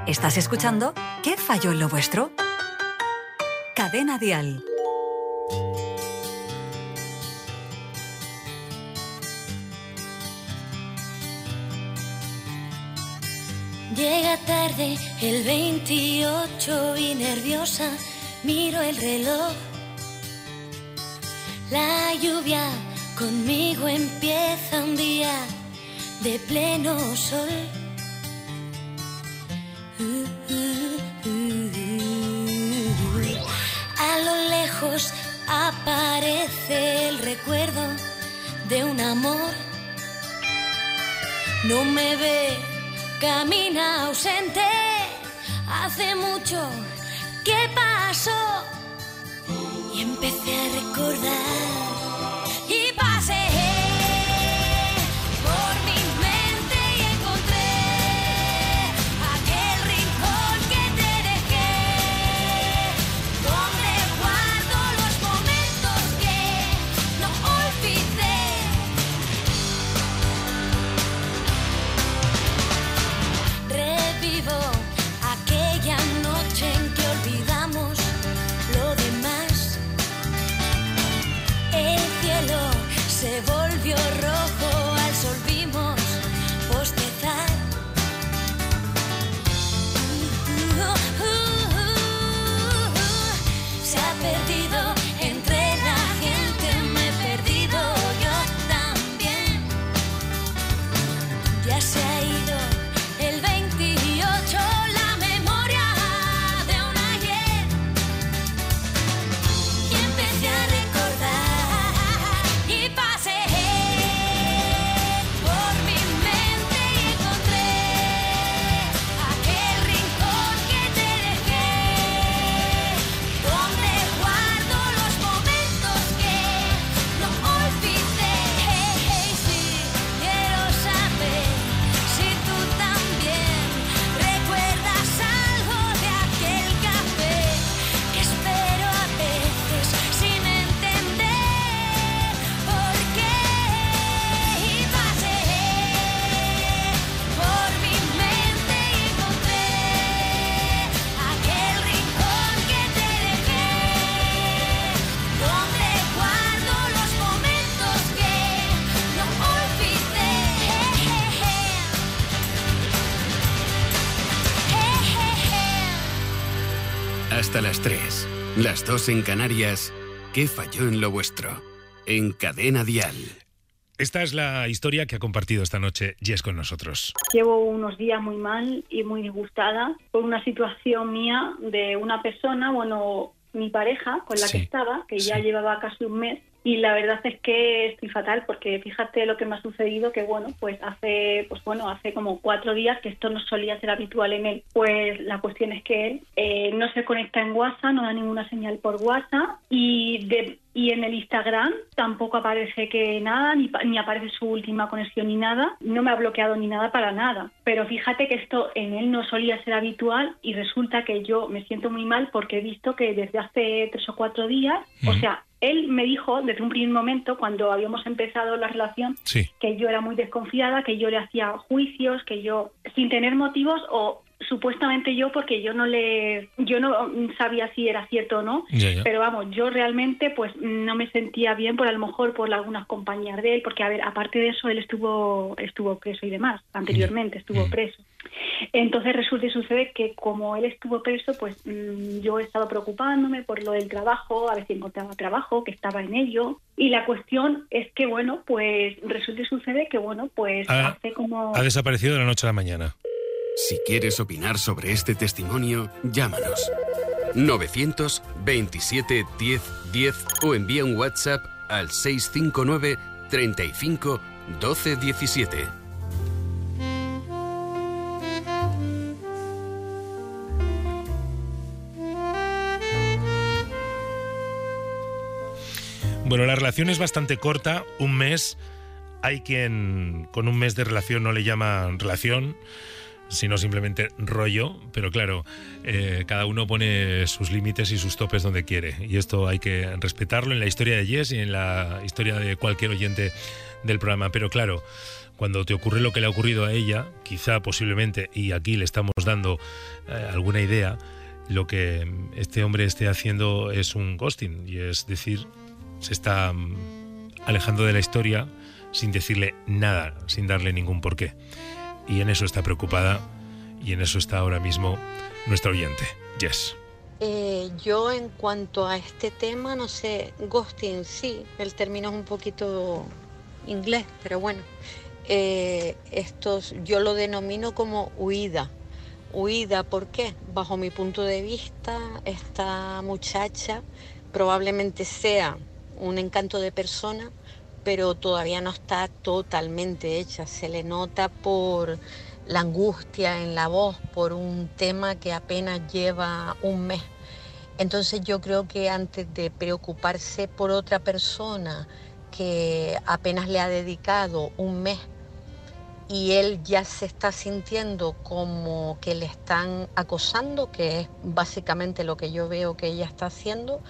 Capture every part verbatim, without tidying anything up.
Estás escuchando ¿Qué falló en lo vuestro? Cadena Dial. Llega tarde el veintiocho y nerviosa miro el reloj. La lluvia conmigo empieza un día de pleno sol. Uh, uh, uh, uh. A lo lejos aparece el recuerdo de un amor. No me ve, camina ausente. Hace mucho que pasó y empecé a recordar y pasé por mi mente y encontré aquel rincón que te dejé, donde guardo los momentos que no olvidé. Revivo aquella noche en que olvidamos lo demás. El cielo se volvió rojo, al sol vimos bostezar. Uh, uh, uh, uh, se ha perdido entre la gente, me he perdido yo también. Ya se ha ido el veintiocho, la memoria de un ayer. Y empecé a recordar y pasé por mi mente y encontré aquel rincón que te dejé, donde guardo los momentos que no olvidé. Sí, quiero saber si tú también recuerdas algo de aquel café que espero a veces sin entender por qué. Y pasé por mi mente y encontré aquel rincón que te dejé, donde guardo los momentos que no olvidé. Hasta las tres, las dos en Canarias. ¿Qué falló en lo vuestro? En Cadena Dial. Esta es la historia que ha compartido esta noche Jess con nosotros. Llevo unos días muy mal y muy disgustada por una situación mía de una persona, bueno, mi pareja con la Sí, que estaba, que ya sí. llevaba casi un mes. Y la verdad es que estoy fatal porque fíjate lo que me ha sucedido, que bueno, pues hace pues bueno hace como cuatro días, que esto no solía ser habitual en él. Pues la cuestión es que él eh, no se conecta en WhatsApp, no da ninguna señal por WhatsApp y de y en el Instagram tampoco aparece que nada, ni, pa- ni aparece su última conexión ni nada. No me ha bloqueado ni nada para nada. Pero fíjate que esto en él no solía ser habitual y resulta que yo me siento muy mal porque he visto que desde hace tres o cuatro días, o Ujú. sea, él me dijo desde un primer momento, cuando habíamos empezado la relación, Sí. que yo era muy desconfiada, que yo le hacía juicios, que yo, sin tener motivos, o supuestamente yo, porque yo no le, yo no sabía si era cierto o no, Ya, ya. pero vamos, yo realmente pues no me sentía bien, por a lo mejor por algunas compañías de él, porque a ver, aparte de eso, él estuvo, estuvo preso y demás, anteriormente estuvo Mm. preso. Entonces resulta y sucede que como él estuvo preso, pues mmm, yo he estado preocupándome por lo del trabajo, a ver si encontraba trabajo, que estaba en ello. Y la cuestión es que, bueno, pues resulta y sucede que, bueno, pues Ha- hace como... Ha desaparecido de la noche a la mañana. Si quieres opinar sobre este testimonio, llámanos. novecientos veintisiete diez diez o envía un WhatsApp al seis cinco nueve treinta y cinco doce diecisiete. Bueno, la relación es bastante corta, un mes. Hay quien con un mes de relación no le llama relación, sino simplemente rollo, pero claro, eh, cada uno pone sus límites y sus topes donde quiere, y esto hay que respetarlo en la historia de Jess y en la historia de cualquier oyente del programa. Pero claro, cuando te ocurre lo que le ha ocurrido a ella, quizá posiblemente, y aquí le estamos dando eh, alguna idea, lo que este hombre esté haciendo es un ghosting, y es decir, se está um, alejando de la historia sin decirle nada, sin darle ningún porqué. Y en eso está preocupada, y en eso está ahora mismo nuestra oyente, Jess. Eh, yo en cuanto a este tema, no sé, ghosting, sí, el término es un poquito inglés, pero bueno, eh, estos, yo lo denomino como huida. Huida, ¿por qué? Bajo mi punto de vista, esta muchacha probablemente sea un encanto de persona, pero todavía no está totalmente hecha. Se le nota por la angustia en la voz, por un tema que apenas lleva un mes. Entonces yo creo que antes de preocuparse por otra persona que apenas le ha dedicado un mes y él ya se está sintiendo como que le están acosando, que es básicamente lo que yo veo que ella está haciendo,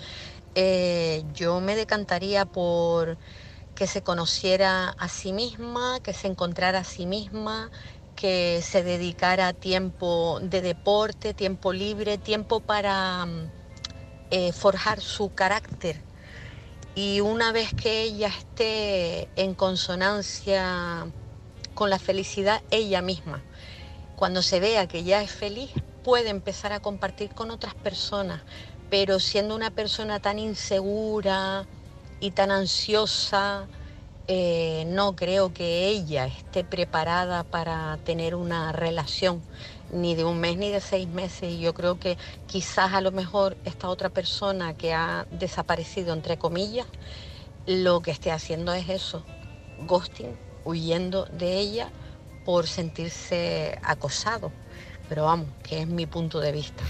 eh, yo me decantaría por que se conociera a sí misma, que se encontrara a sí misma, que se dedicara tiempo de deporte, tiempo libre, tiempo para eh, forjar su carácter. Y una vez que ella esté en consonancia con la felicidad ella misma, cuando se vea que ya es feliz, puede empezar a compartir con otras personas, pero siendo una persona tan insegura y tan ansiosa, eh, no creo que ella esté preparada para tener una relación ni de un mes ni de seis meses. Y yo creo que quizás a lo mejor esta otra persona que ha desaparecido, entre comillas, lo que esté haciendo es eso, ghosting, huyendo de ella por sentirse acosado. Pero vamos, que es mi punto de vista.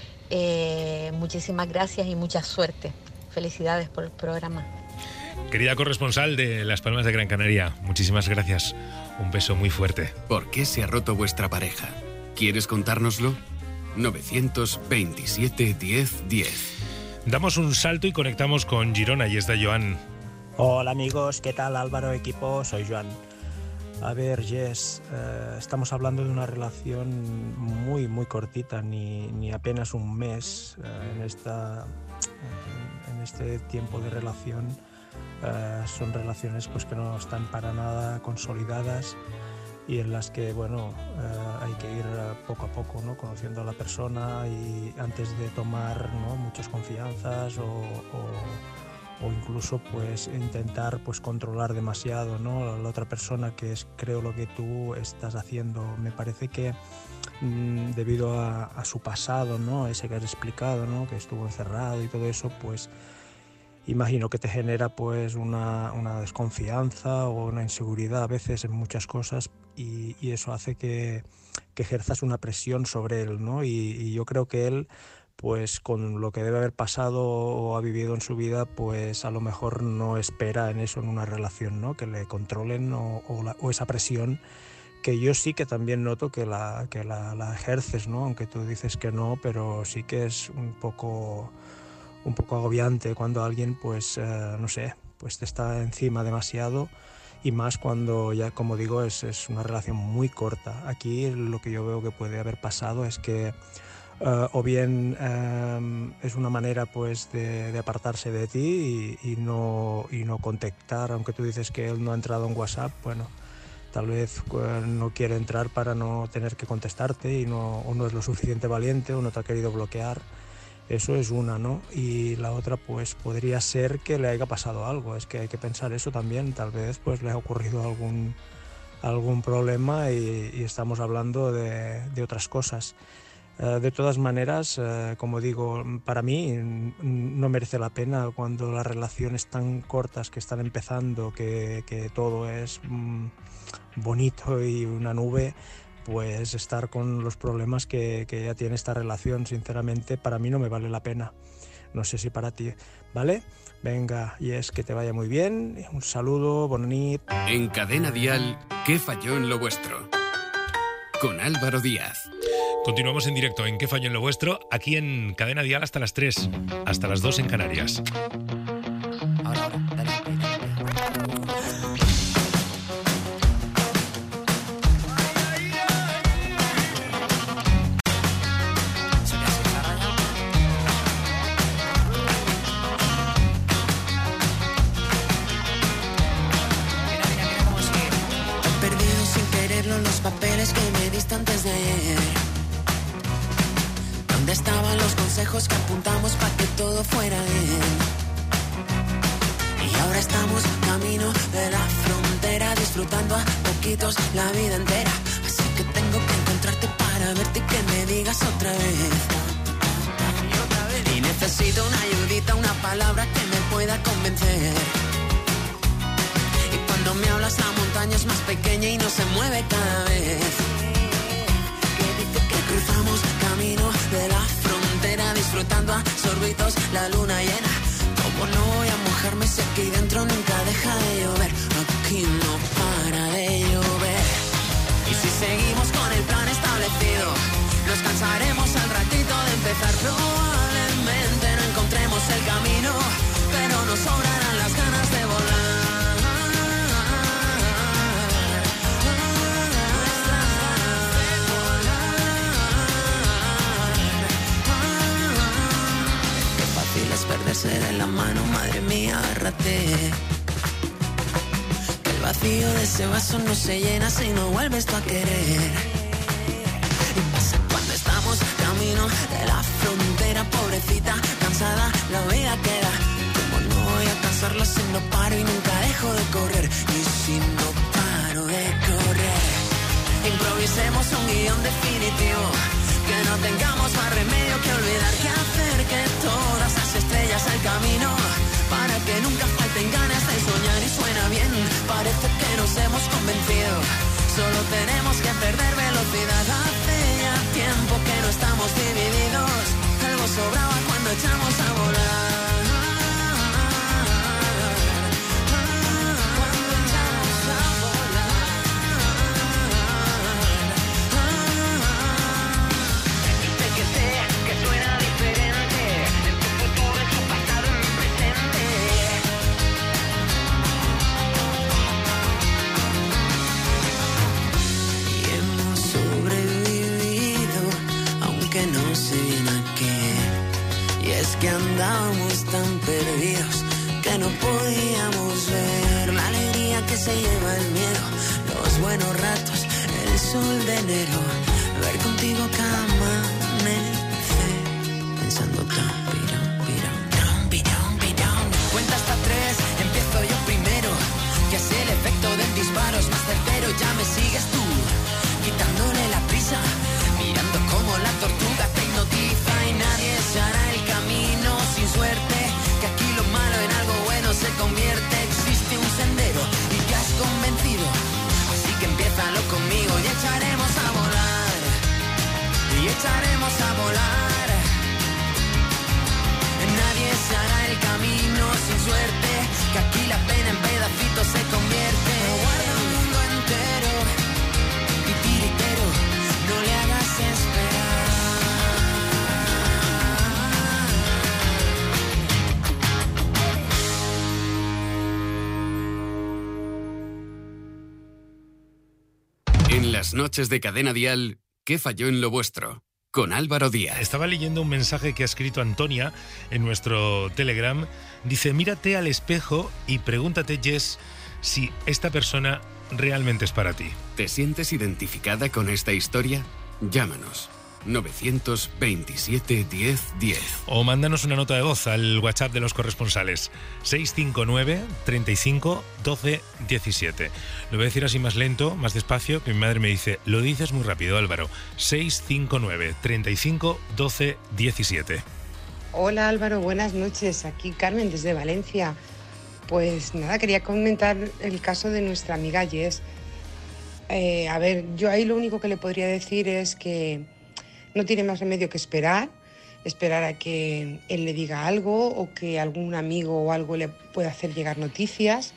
Eh, muchísimas gracias y mucha suerte. Felicidades por el programa. Querida corresponsal de Las Palmas de Gran Canaria, muchísimas gracias. Un beso muy fuerte. ¿Por qué se ha roto vuestra pareja? ¿Quieres contárnoslo? nueve veintisiete diez diez. Damos un salto y conectamos con Girona, y está Joan. Hola amigos, ¿qué tal? Álvaro, equipo, soy Joan. A ver, Jess, eh, estamos hablando de una relación muy, muy cortita, ni, ni apenas un mes. Eh, en, esta, en, en este tiempo de relación eh, son relaciones pues, que no están para nada consolidadas y en las que, bueno, eh, hay que ir poco a poco, ¿no? Conociendo a la persona y antes de tomar, ¿no? muchas confianzas o, o, o incluso pues intentar pues controlar demasiado, ¿no? la otra persona, que es creo lo que tú estás haciendo. Me parece que mmm, debido a, a su pasado, ¿no? ese que has explicado, ¿no? que estuvo encerrado y todo eso, pues imagino que te genera pues una, una desconfianza o una inseguridad a veces en muchas cosas, y, y eso hace que, que ejerzas una presión sobre él, ¿no? Y, y yo creo que él, pues con lo que debe haber pasado o ha vivido en su vida, pues a lo mejor no espera en eso, en una relación, ¿no? que le controlen o, o, la, o esa presión que yo sí que también noto que la, que la, la ejerces, ¿no? aunque tú dices que no, pero sí que es un poco... un poco agobiante cuando alguien, pues, eh, no sé, pues te está encima demasiado, y más cuando ya, como digo, es, es una relación muy corta. Aquí lo que yo veo que puede haber pasado es que eh, o bien eh, es una manera pues de, de apartarse de ti y, y, no, y no contactar, aunque tú dices que él no ha entrado en WhatsApp, bueno, tal vez eh, no quiere entrar para no tener que contestarte y no, o no es lo suficiente valiente o no te ha querido bloquear. Eso es una, ¿no? Y la otra, pues podría ser que le haya pasado algo. Es que hay que pensar eso también. Tal vez pues le ha ocurrido algún, algún problema y, y estamos hablando de, de otras cosas. Uh, de todas maneras, uh, como digo, para mí no merece la pena cuando las relaciones tan cortas que están empezando, que, que todo es mm, bonito y una nube, pues estar con los problemas que, que ya tiene esta relación. Sinceramente, para mí no me vale la pena. No sé si para ti, ¿vale? Venga, y es que te vaya muy bien. Un saludo, bona nit. En Cadena Dial, ¿qué falló en lo vuestro? Con Álvaro Díaz. Continuamos en directo en ¿Qué falló en lo vuestro? Aquí en Cadena Dial hasta las tres, hasta las dos en Canarias. Ahora, ahora, dale, dale, dale. ¿Dónde estaban los consejos que apuntamos para que todo fuera bien? Y ahora estamos camino de la frontera, disfrutando a poquitos la vida entera. Así que tengo que encontrarte para verte y que me digas otra vez. Y necesito una ayudita, una palabra que me pueda convencer. Y cuando me hablas la montaña es más pequeña y no se mueve cada vez. Que cruzamos camino de la frontera, disfrutando a sorbitos la luna llena. Como no voy a mojarme si aquí dentro nunca deja de llover. Aquí no para de llover. Y si seguimos con el plan establecido, nos cansaremos al ratito de empezar. Probablemente no encontremos el camino, pero nos sobrarán las ganas de volar. Perderse de la mano, madre mía, agárrate. Que el vacío de ese vaso no se llena si no vuelves tú a querer. Y pasa cuando estamos camino de la frontera, pobrecita, cansada, la vida queda. Como no voy a cansarla si no paro y nunca dejo de correr. Y si no paro de correr, improvisemos un guión definitivo. Que no tengamos más remedio que olvidar qué hacer, que todas las estrellas al camino, para que nunca falten ganas de soñar. Y suena bien, parece que nos hemos convencido. Solo tenemos que perder velocidad. Hace ya tiempo que no estamos divididos. Algo sobraba cuando echamos a volar. Que andábamos tan perdidos que no podíamos ver la alegría que se lleva el miedo, los buenos ratos, el sol de enero, ver contigo cada amanecer, pensando tan pirón, pirón, tan pirón, pirón. Cuenta hasta tres, empiezo yo primero, que así el efecto del disparo es más certero. Ya me sigues tú, quitándole la prisa, mirando como la tortuga te hipnotiza. Y nadie se hará el camino sin suerte, que aquí lo malo en algo bueno se convierte. Existe un sendero y te has convencido, así que empiézalo conmigo y echaremos a volar, y echaremos a volar. Nadie se hará el camino sin suerte, que aquí la pena en pedacitos se convierte. No guarda un mundo entero y tiritero, no le hagas esperar. En las noches de Cadena Dial, ¿qué falló en lo vuestro? Con Álvaro Díaz. Estaba leyendo un mensaje que ha escrito Antonia en nuestro Telegram. Dice, mírate al espejo y pregúntate, Jess, si esta persona realmente es para ti. ¿Te sientes identificada con esta historia? Llámanos. novecientos veintisiete diez diez. O mándanos una nota de voz al WhatsApp de los corresponsales seis cinco nueve, treinta y cinco, doce, diecisiete. Lo voy a decir así más lento, más despacio, que mi madre me dice, lo dices muy rápido, Álvaro. seis cinco nueve, treinta y cinco, doce, diecisiete. Hola Álvaro, buenas noches. Aquí Carmen desde Valencia. Pues nada, quería comentar el caso de nuestra amiga Jess. Eh, a ver, yo ahí lo único que le podría decir es que no tiene más remedio que esperar, esperar a que él le diga algo o que algún amigo o algo le pueda hacer llegar noticias,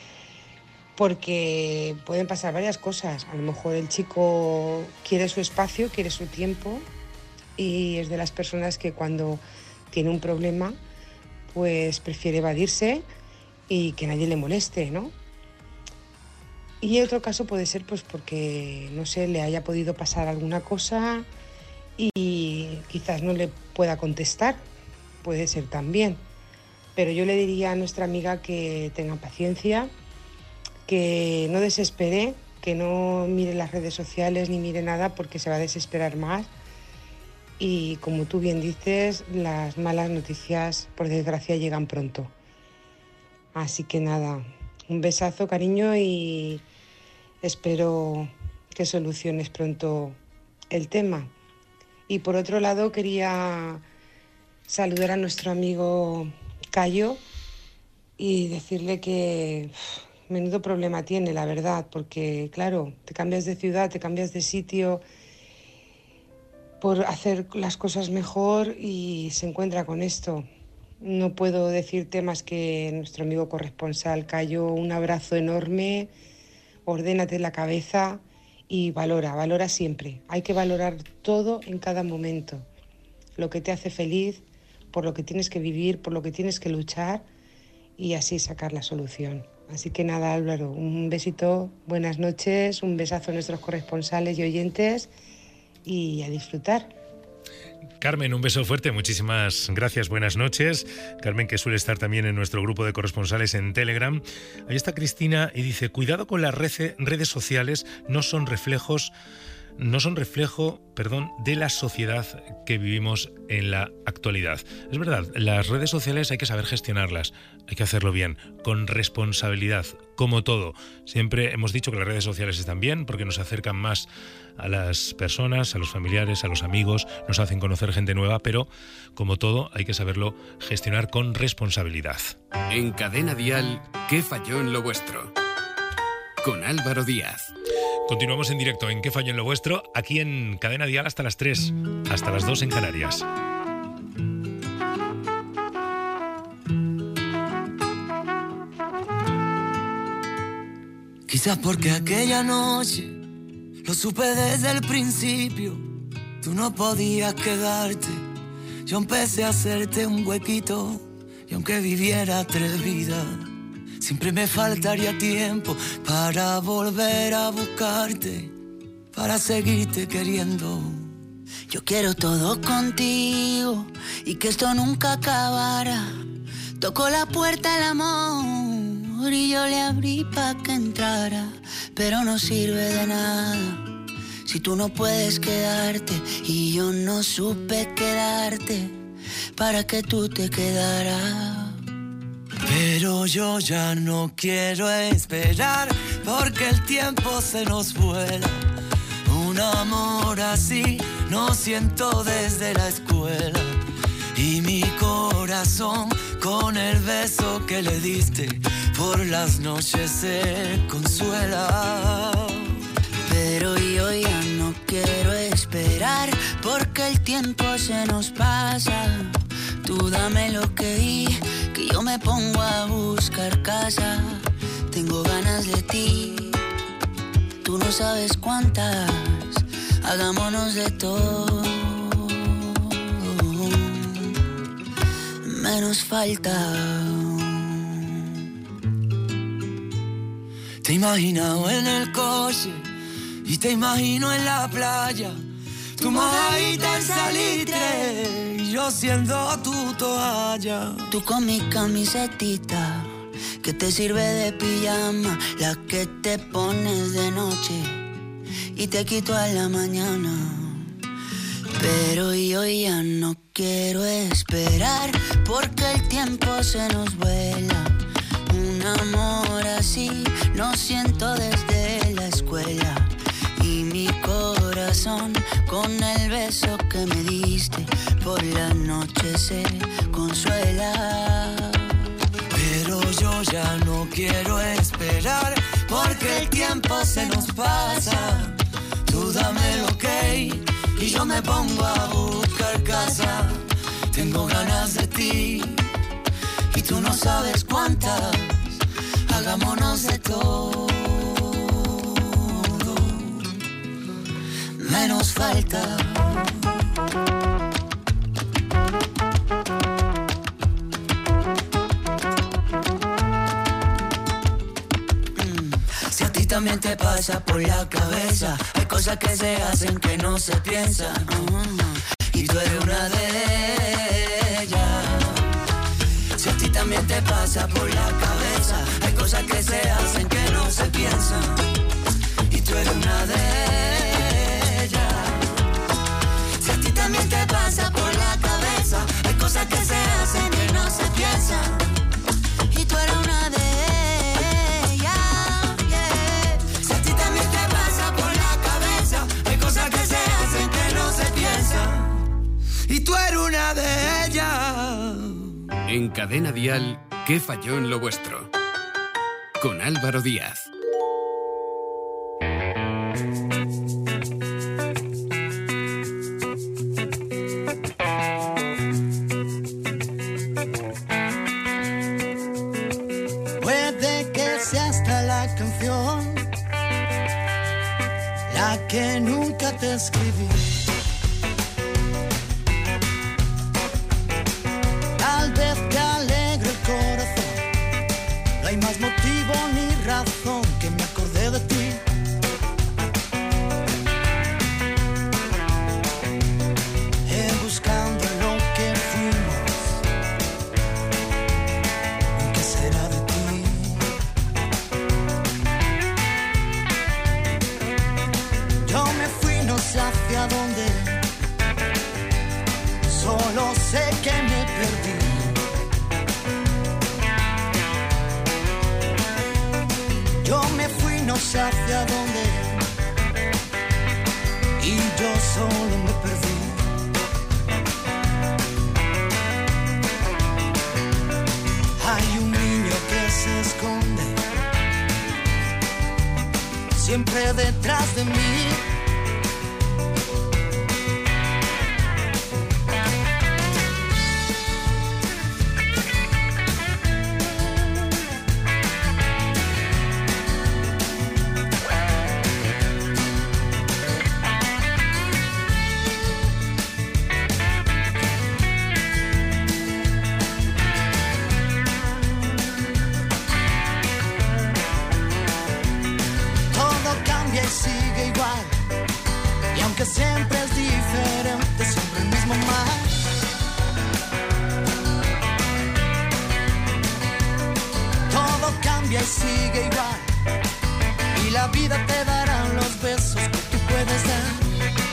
porque pueden pasar varias cosas. A lo mejor el chico quiere su espacio, quiere su tiempo y es de las personas que cuando tiene un problema pues prefiere evadirse y que nadie le moleste, ¿no? Y en otro caso puede ser pues porque, no sé, le haya podido pasar alguna cosa y quizás no le pueda contestar, puede ser también. Pero yo le diría a nuestra amiga que tenga paciencia, que no desespere, que no mire las redes sociales ni mire nada porque se va a desesperar más y como tú bien dices, las malas noticias por desgracia llegan pronto. Así que nada, un besazo, cariño, y espero que soluciones pronto el tema. Y por otro lado quería saludar a nuestro amigo Cayo y decirle que uf, menudo problema tiene, la verdad, porque claro, te cambias de ciudad, te cambias de sitio por hacer las cosas mejor y se encuentra con esto. No puedo decirte más que nuestro amigo corresponsal Cayo, un abrazo enorme, ordénate la cabeza y valora, valora siempre. Hay que valorar todo en cada momento, lo que te hace feliz, por lo que tienes que vivir, por lo que tienes que luchar y así sacar la solución. Así que nada, Álvaro, un besito, buenas noches, un besazo a nuestros corresponsales y oyentes y a disfrutar. Carmen, un beso fuerte, muchísimas gracias, buenas noches. Carmen, que suele estar también en nuestro grupo de corresponsales en Telegram. Ahí está Cristina y dice, cuidado con las redes sociales, no son reflejos, no son reflejo, perdón, de la sociedad que vivimos en la actualidad. Es verdad, las redes sociales hay que saber gestionarlas, hay que hacerlo bien, con responsabilidad, como todo. Siempre hemos dicho que las redes sociales están bien porque nos acercan más a las personas, a los familiares, a los amigos, nos hacen conocer gente nueva, pero como todo hay que saberlo gestionar con responsabilidad. En Cadena Dial, ¿qué falló en lo vuestro? Con Álvaro Díaz. Continuamos en directo en ¿Qué falló en lo vuestro? Aquí en Cadena Dial hasta las tres, hasta las dos en Canarias. Quizás porque aquella noche lo supe desde el principio, tú no podías quedarte. Yo empecé a hacerte un huequito y aunque viviera tres vidas, siempre me faltaría tiempo para volver a buscarte, para seguirte queriendo. Yo quiero todo contigo y que esto nunca acabara. Tocó la puerta el amor y yo le abrí pa' que entrara, pero no sirve de nada si tú no puedes quedarte y yo no supe quedarte para que tú te quedaras. Pero yo ya no quiero esperar porque el tiempo se nos vuela. Un amor así no siento desde la escuela y mi corazón con el beso que le diste por las noches se consuela. Pero yo ya no quiero esperar porque el tiempo se nos pasa. Tú dame lo que vi, que yo me pongo a buscar casa. Tengo ganas de ti, tú no sabes cuántas. Hagámonos de todo, menos falta. Te he imaginado en el coche y te imagino en la playa, tu mojadita en salitre y yo siendo tu toalla. Tú con mi camisetita que te sirve de pijama, la que te pones de noche y te quito a la mañana. Pero yo ya no quiero esperar porque el tiempo se nos vuela. Un amor así no siento desde la escuela y mi corazón con el beso que me diste por la noche se consuela. Pero yo ya no quiero esperar porque el tiempo se nos pasa. Tú dame el ok y yo me pongo a buscar casa. Tengo ganas de ti y tú no sabes cuántas. Hagámonos de todo, menos falta. Si a ti también te pasa por la cabeza, hay cosas que se hacen que no se piensan, uh-huh. Y tú eres una de ellas. Si a ti también te pasa por la cabeza, hay cosas que se hacen que no se piensan, y tú eres una de ellas. Si a ti también te pasa y tú eres una de ellas. En Cadena Dial, ¿qué falló en lo vuestro? Con Álvaro Díaz. Puede que sea hasta la canción la que nunca te escribí. Tal vez te alegre el corazón, no hay más motivo ni razón que me acordé de ti. Eh, buscando lo que fuimos, ¿qué será de ti? Yo me fui, no sé hacia dónde, solo sé que me perdí. Yo me fui, no sé hacia dónde, y yo solo me perdí. Hay un niño que se esconde siempre detrás de mí. Sigue igual, y aunque siempre es diferente, siempre el mismo mal. Todo cambia y sigue igual, y la vida te dará los besos que tú puedes dar.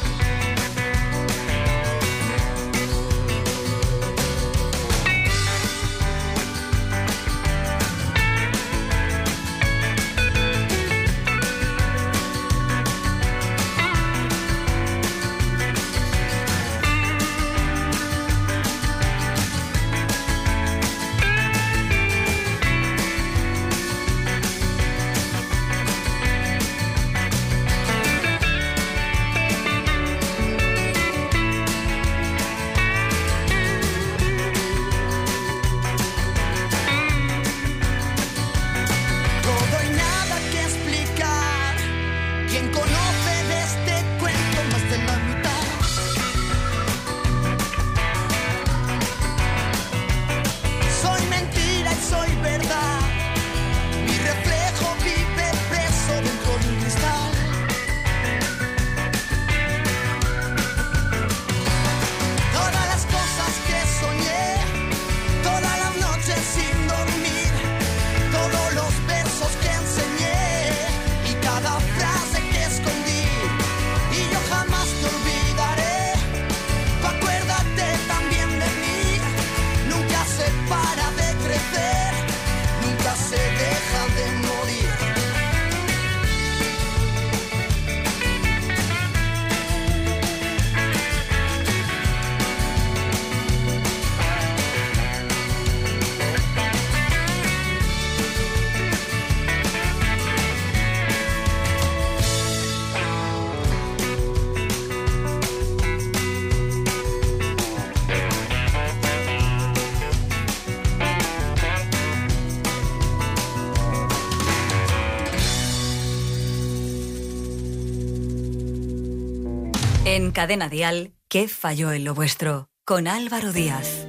En Cadena Dial, ¿qué falló en lo vuestro? Con Álvaro Díaz.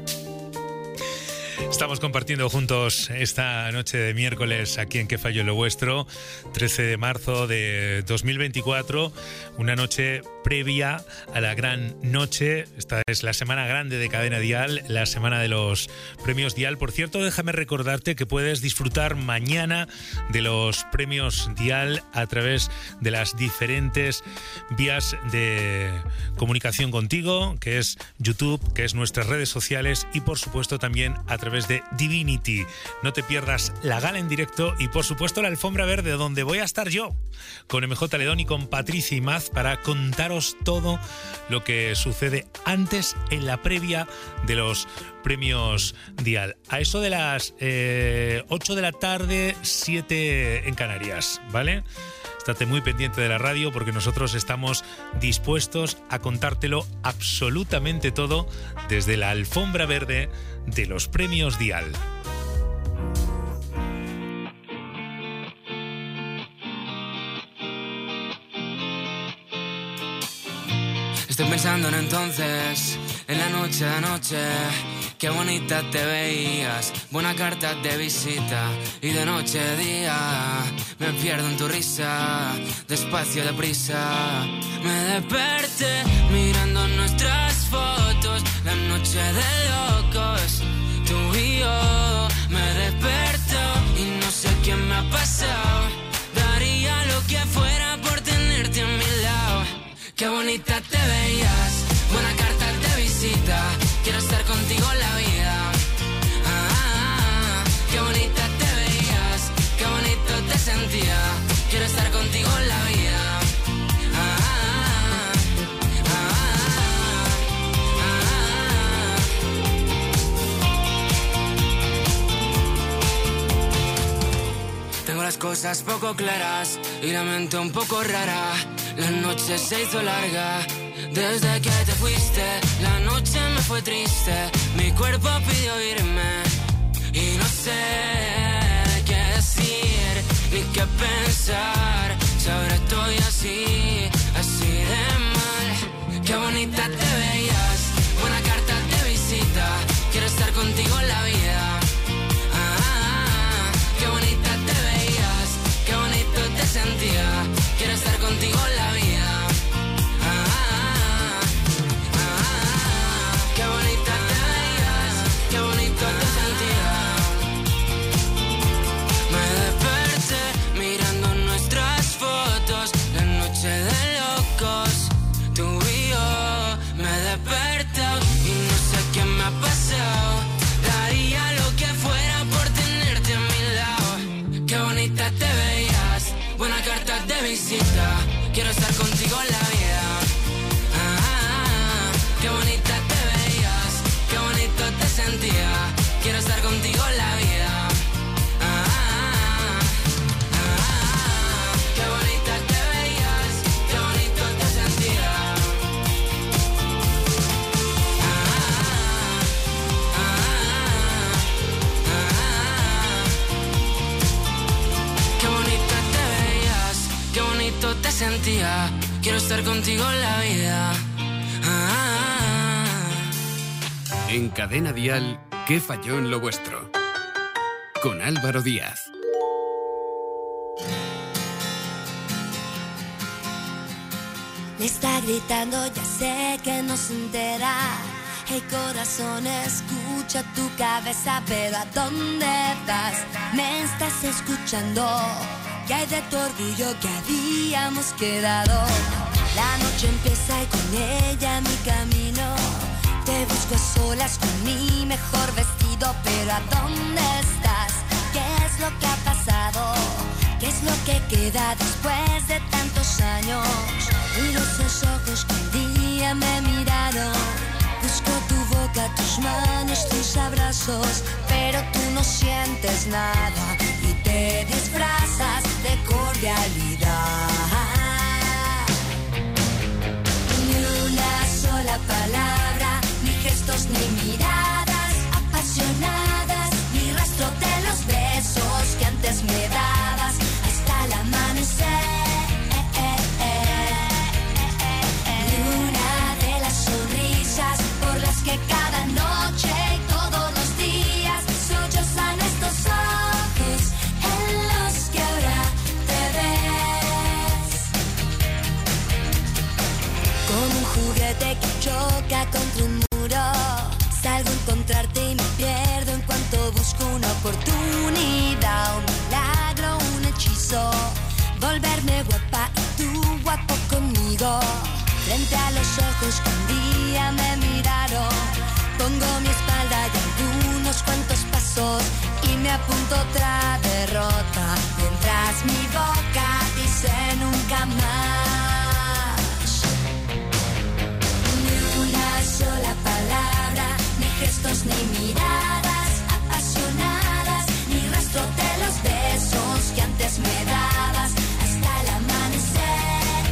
Estamos compartiendo juntos esta noche de miércoles aquí en ¿Qué falló en lo vuestro? trece de marzo de dos mil veinticuatro, una noche previa a la gran noche. Esta es la semana grande de Cadena Dial, la semana de los premios Dial. Por cierto, déjame recordarte que puedes disfrutar mañana de los premios Dial a través de las diferentes vías de comunicación contigo, que es YouTube, que es nuestras redes sociales y por supuesto también a través través de Divinity. No te pierdas la gala en directo y, por supuesto, la alfombra verde, donde voy a estar yo, con M J Ledón y con Patricia Imaz, para contaros todo lo que sucede antes, en la previa de los premios Dial. A eso de las eh, ocho de la tarde, siete en Canarias, ¿vale? Estate muy pendiente de la radio porque nosotros estamos dispuestos a contártelo absolutamente todo desde la alfombra verde de los premios Dial. Estoy pensando en entonces, en la noche de anoche. Qué bonita te veías, buena carta de visita. Y de noche a día me pierdo en tu risa, despacio, deprisa. Me desperté mirando nuestras fotos, la noche de locos, tú y yo. Me desperto y no sé qué me ha pasado. Daría lo que fuera por tenerte a mi lado. Qué bonita te veías, buena carta de visita. Quiero estar contigo en la vida. Ah, ah, ah, qué bonita te veías, qué bonito te sentía. Quiero estar contigo en la vida. Ah, ah, ah, ah, ah. Tengo las cosas poco claras y la mente un poco rara. La noche se hizo larga desde que te fuiste. La noche me fue triste, mi cuerpo pidió irme. Y no sé qué decir ni qué pensar. Si ahora estoy así, así de mal. Qué bonita te veías, buena carta de visita. Quiero estar contigo en la vida. Ah, ah, ah, qué bonita te veías, qué bonito te sentía. Quiero estar contigo en la vida. Ah, ah, ah, ah, qué bonita te veías, qué bonito te sentía. Me desperté mirando nuestras fotos, la noche de locos, tú y yo. Me desperté y no sé qué me ha pasado. Daría lo que fuera por tenerte a mi lado. Qué bonita te veías, buena carta de visita. Quiero estar contigo en la vida. Ah, ah, ah, qué bonita te veías, qué bonito te sentía. Quiero estar contigo en la vida. Ah, ah, ah, ah, qué bonita te veías, qué bonito te sentía. Ah, ah, ah, ah, qué bonita te veías, qué bonito te sentía. Quiero estar contigo en la vida. Ah, En Cadena Dial, ¿qué falló en lo vuestro? Con Álvaro Díaz. Me está gritando, ya sé que no se entera. Hey corazón, escucha tu cabeza, pero ¿a dónde vas? Me estás escuchando. ¿Qué hay de tu orgullo que habíamos quedado? La noche empieza y con ella mi camino. Te busco a solas con mi mejor vestido, pero ¿a dónde estás? ¿Qué es lo que ha pasado? ¿Qué es lo que queda después de tantos años? Miro esos ojos que un día me miraron. Busco tu boca, tus manos, tus abrazos, pero tú no sientes nada y te disfrazas de cordialidad. Ni una sola palabra, ni gestos, ni miradas apasionadas, ni rastro de los besos que antes me dabas hasta el amanecer. Que cada noche y todos los días sollozan estos ojos en los que ahora te ves. Como un juguete que choca contra un muro, salgo a encontrarte y me pierdo en cuanto busco una oportunidad, un milagro, un hechizo, volverme guapa y tú guapo conmigo. Frente a los ojos que un día me miraron, pongo mi espalda y algunos cuantos punto otra derrota, mientras mi boca dice nunca más. Ni una sola palabra, ni gestos ni miradas apasionadas, ni rastro de los besos que antes me dabas hasta el amanecer.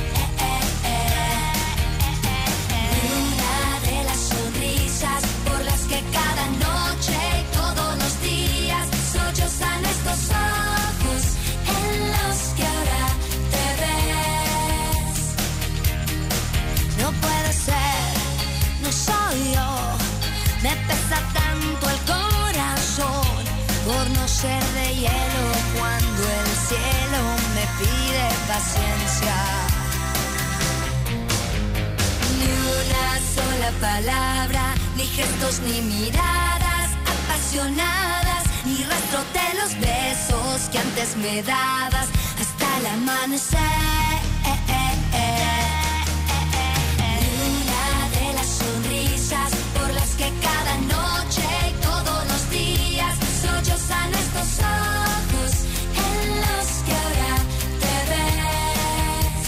Ni una de las sonrisas por las que cada noche y todos los días sollozan estos ojos en los que ahora te ves. No puede ser, no soy yo, me pesa tanto el corazón por no ser de hielo cuando el cielo me pide paciencia. Ni una sola palabra, ni gestos ni miradas apasionadas, ni rastro de los besos que antes me dabas hasta el amanecer. Ni una de las sonrisas por las que cada noche y todos los días sollozan estos ojos en los que ahora te ves.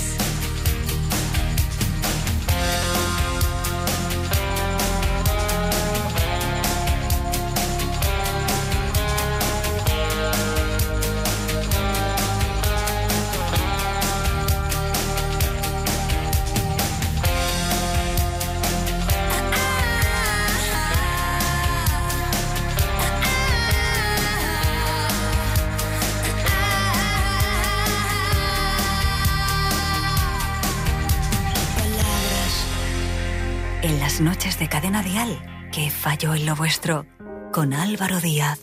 En las noches de Cadena Dial, ¿qué falló en lo vuestro? Con Álvaro Díaz.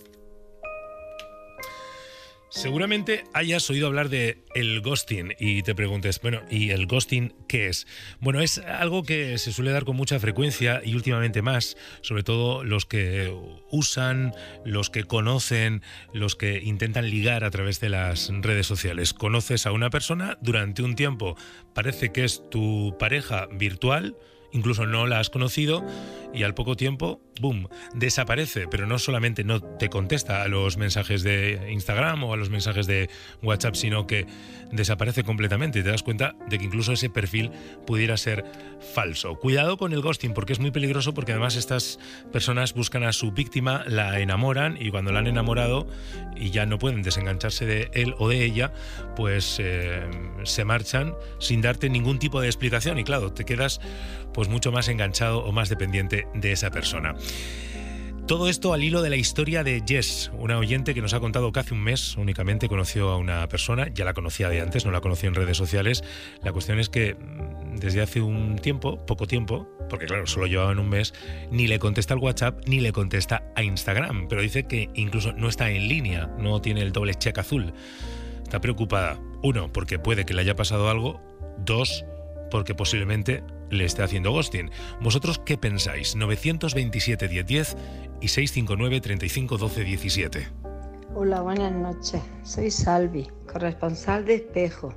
Seguramente hayas oído hablar de el ghosting y te preguntes, bueno, ¿y el ghosting qué es? Bueno, es algo que se suele dar con mucha frecuencia y últimamente más, sobre todo los que usan, los que conocen, los que intentan ligar a través de las redes sociales. Conoces a una persona durante un tiempo, parece que es tu pareja virtual, incluso no la has conocido y al poco tiempo, ¡boom!, desaparece, pero no solamente no te contesta a los mensajes de Instagram o a los mensajes de WhatsApp, sino que desaparece completamente y te das cuenta de que incluso ese perfil pudiera ser falso. Cuidado con el ghosting porque es muy peligroso, porque además estas personas buscan a su víctima, la enamoran y cuando la han enamorado y ya no pueden desengancharse de él o de ella, pues eh, se marchan sin darte ningún tipo de explicación y claro, te quedas pues mucho más enganchado o más dependiente de esa persona. Todo esto al hilo de la historia de Jess, una oyente que nos ha contado que hace un mes únicamente conoció a una persona, ya la conocía de antes, no la conoció en redes sociales. La cuestión es que desde hace un tiempo, poco tiempo, porque claro, solo llevaban un mes, ni le contesta al WhatsApp ni le contesta a Instagram, pero dice que incluso no está en línea, no tiene el doble check azul. Está preocupada, uno, porque puede que le haya pasado algo, dos, porque posiblemente le esté haciendo ghosting. ¿Vosotros qué pensáis? nueve dos siete, diez diez y seis cinco nueve, treinta y cinco, doce, diecisiete. Hola, buenas noches. Soy Salvi, corresponsal de Espejo.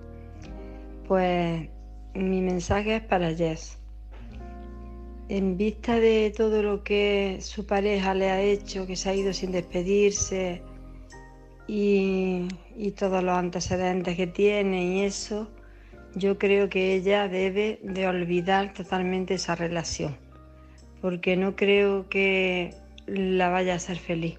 Pues mi mensaje es para Jess. En vista de todo lo que su pareja le ha hecho, que se ha ido sin despedirse y, y todos los antecedentes que tiene y eso, yo creo que ella debe de olvidar totalmente esa relación, porque no creo que la vaya a hacer feliz.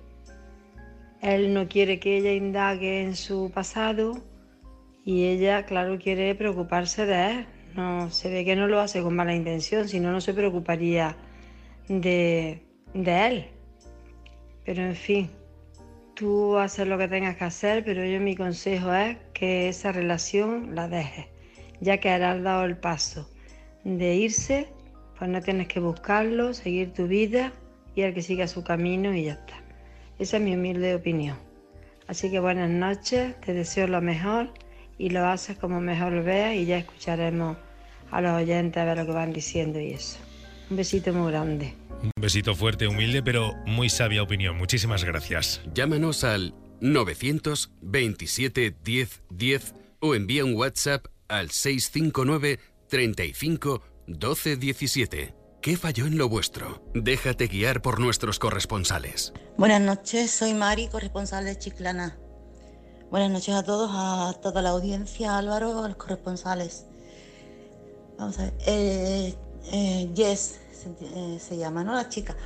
Él no quiere que ella indague en su pasado y ella, claro, quiere preocuparse de él. No, se ve que no lo hace con mala intención, si no, no se preocuparía de, de él. Pero en fin, tú haces lo que tengas que hacer, pero yo mi consejo es que esa relación la dejes. Ya que has dado el paso de irse, pues no tienes que buscarlo, seguir tu vida y el que siga su camino y ya está. Esa es mi humilde opinión. Así que buenas noches, te deseo lo mejor y lo haces como mejor veas y ya escucharemos a los oyentes a ver lo que van diciendo y eso. Un besito muy grande. Un besito fuerte, humilde, pero muy sabia opinión. Muchísimas gracias. Llámanos al nueve veintisiete, diez, diez o envía un WhatsApp al seis cinco nueve, treinta y cinco, doce, diecisiete. ¿Qué falló en lo vuestro? Déjate guiar por nuestros corresponsales. Buenas noches, soy Mari, corresponsal de Chiclana. Buenas noches a todos, a toda la audiencia, Álvaro, a los corresponsales. Vamos a ver, eh, eh, Jess se, eh, se llama, ¿no? La chica.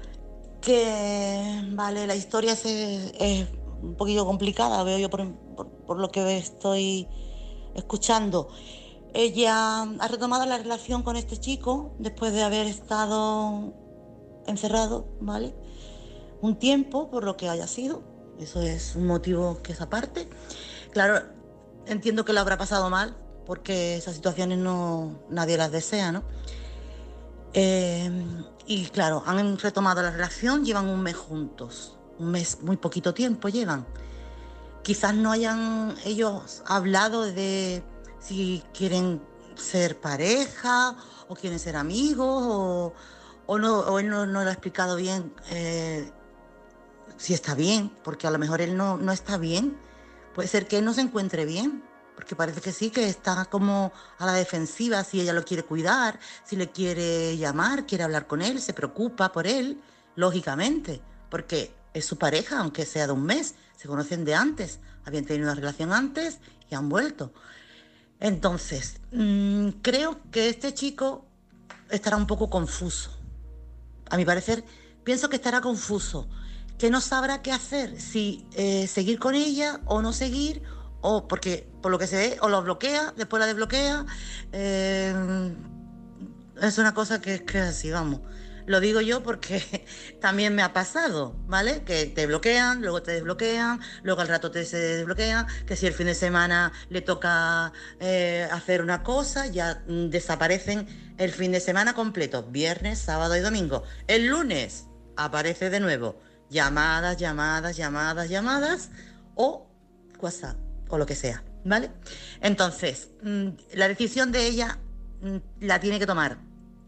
Que, vale, la historia es, es un poquito complicada, veo yo por, por, por lo que estoy escuchando. Ella ha retomado la relación con este chico después de haber estado encerrado, ¿vale? Un tiempo, por lo que haya sido. Eso es un motivo que es aparte. Claro, entiendo que le habrá pasado mal, porque esas situaciones no nadie las desea, ¿no? Eh, y claro, han retomado la relación, llevan un mes juntos. Un mes, muy poquito tiempo llevan. Quizás no hayan ellos hablado de si quieren ser pareja o quieren ser amigos o, o, no, o él no, no lo ha explicado bien eh, si está bien, porque a lo mejor él no, no está bien. Puede ser que él no se encuentre bien, porque parece que sí, que está como a la defensiva, si ella lo quiere cuidar, si le quiere llamar, quiere hablar con él, se preocupa por él, lógicamente, porque es su pareja, aunque sea de un mes, se conocen de antes, habían tenido una relación antes y han vuelto. Entonces, mmm, creo que este chico estará un poco confuso. A mi parecer, pienso que estará confuso, que no sabrá qué hacer, si eh, seguir con ella o no seguir, o porque por lo que se ve, o lo bloquea, después la desbloquea. Eh, es una cosa que, que así, vamos. Lo digo yo porque también me ha pasado, ¿vale? Que te bloquean, luego te desbloquean, luego al rato te se desbloquean, que si el fin de semana le toca eh, hacer una cosa, ya mm, desaparecen el fin de semana completo, viernes, sábado y domingo. El lunes aparece de nuevo, llamadas, llamadas, llamadas, llamadas, o WhatsApp, o lo que sea, ¿vale? Entonces, mm, la decisión de ella mm, la tiene que tomar.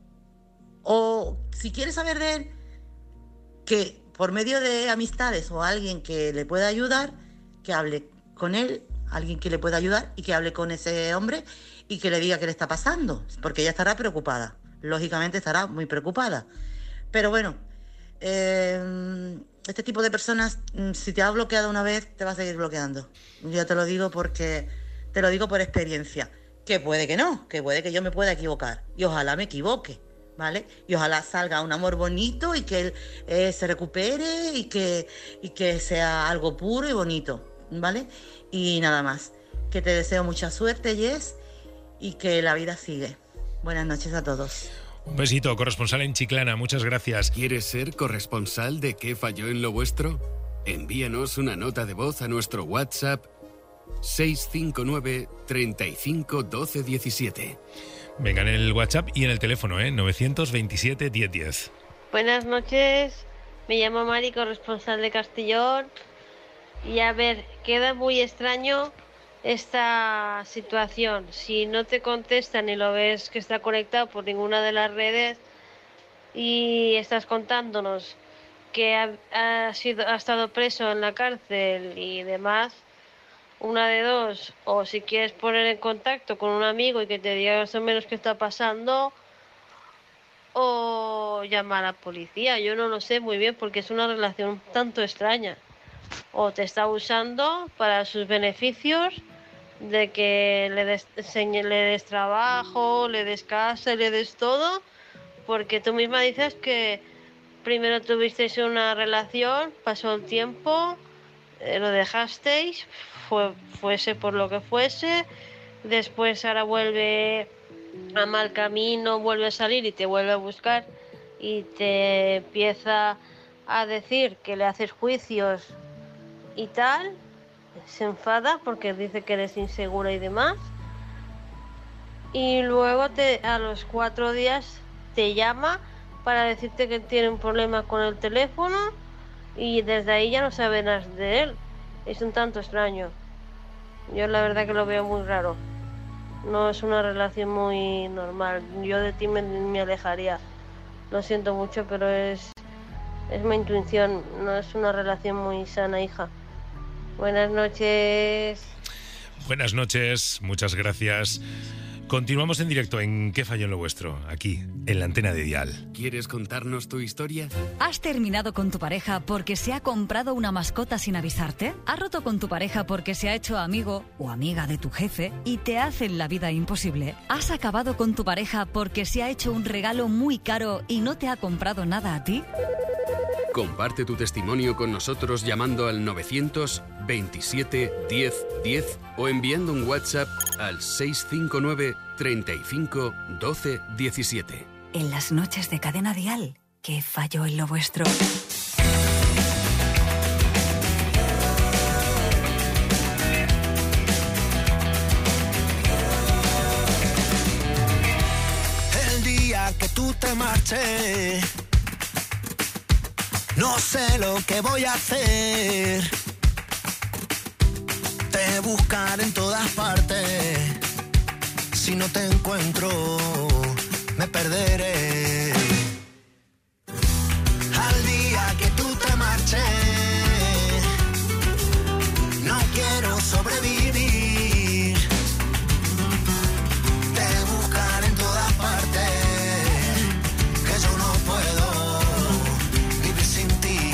O si quiere saber de él, que por medio de amistades o alguien que le pueda ayudar, que hable con él, alguien que le pueda ayudar y que hable con ese hombre y que le diga qué le está pasando, porque ella estará preocupada, lógicamente estará muy preocupada. Pero bueno, eh, este tipo de personas, si te ha bloqueado una vez, te va a seguir bloqueando. Yo te lo digo porque te lo digo por experiencia, que puede que no, que puede que yo me pueda equivocar y ojalá me equivoque, ¿vale? Y ojalá salga un amor bonito y que él eh, se recupere y que, y que sea algo puro y bonito, ¿vale? Y nada más. Que te deseo mucha suerte, Jess, y que la vida sigue. Buenas noches a todos. Un besito, corresponsal en Chiclana, muchas gracias. ¿Quieres ser corresponsal de ¿Qué falló en lo vuestro? Envíanos una nota de voz a nuestro WhatsApp seis cinco nueve, treinta y cinco, doce diecisiete. Venga, en el WhatsApp y en el teléfono, ¿eh? novecientos veintisiete, diez diez. Buenas noches, me llamo Mari, corresponsal de Castellón. Y a ver, queda muy extraño esta situación. Si no te contestan y lo ves que está conectado por ninguna de las redes y estás contándonos que ha, ha, sido, ha estado preso en la cárcel y demás, una de dos, o si quieres poner en contacto con un amigo y que te diga más o menos qué está pasando, o llamar a la policía. Yo no lo sé muy bien porque es una relación un tanto extraña. O te está usando para sus beneficios, de que le des, le des trabajo, le des casa, le des todo, porque tú misma dices que primero tuvisteis una relación, pasó el tiempo, eh, lo dejasteis, fue, fuese por lo que fuese, después ahora vuelve a mal camino, vuelve a salir y te vuelve a buscar y te empieza a decir que le haces juicios y tal, se enfada porque dice que eres insegura y demás, y luego te, a los cuatro días te llama para decirte que tiene un problema con el teléfono y desde ahí ya no sabes nada de él. Es un tanto extraño. Yo la verdad que lo veo muy raro. No es una relación muy normal. Yo de ti me, me alejaría. Lo siento mucho, pero es, es mi intuición. No es una relación muy sana, hija. Buenas noches. Buenas noches, muchas gracias. Continuamos en directo en ¿Qué falló en lo vuestro? Aquí, en la antena de Dial. ¿Quieres contarnos tu historia? ¿Has terminado con tu pareja porque se ha comprado una mascota sin avisarte? ¿Has roto con tu pareja porque se ha hecho amigo o amiga de tu jefe y te hacen la vida imposible? ¿Has acabado con tu pareja porque se ha hecho un regalo muy caro y no te ha comprado nada a ti? Comparte tu testimonio con nosotros llamando al novecientos veintisiete diez diez o enviando un WhatsApp al seis cinco nueve treinta y cinco doce diecisiete. En las noches de Cadena Dial, ¿qué falló en lo vuestro? El día que tú te marches, no sé lo que voy a hacer. Te buscaré en todas partes. Si no te encuentro, me perderé. Al día que tú te marches, no quiero sobrevivir. Te buscaré en todas partes, que yo no puedo vivir sin ti.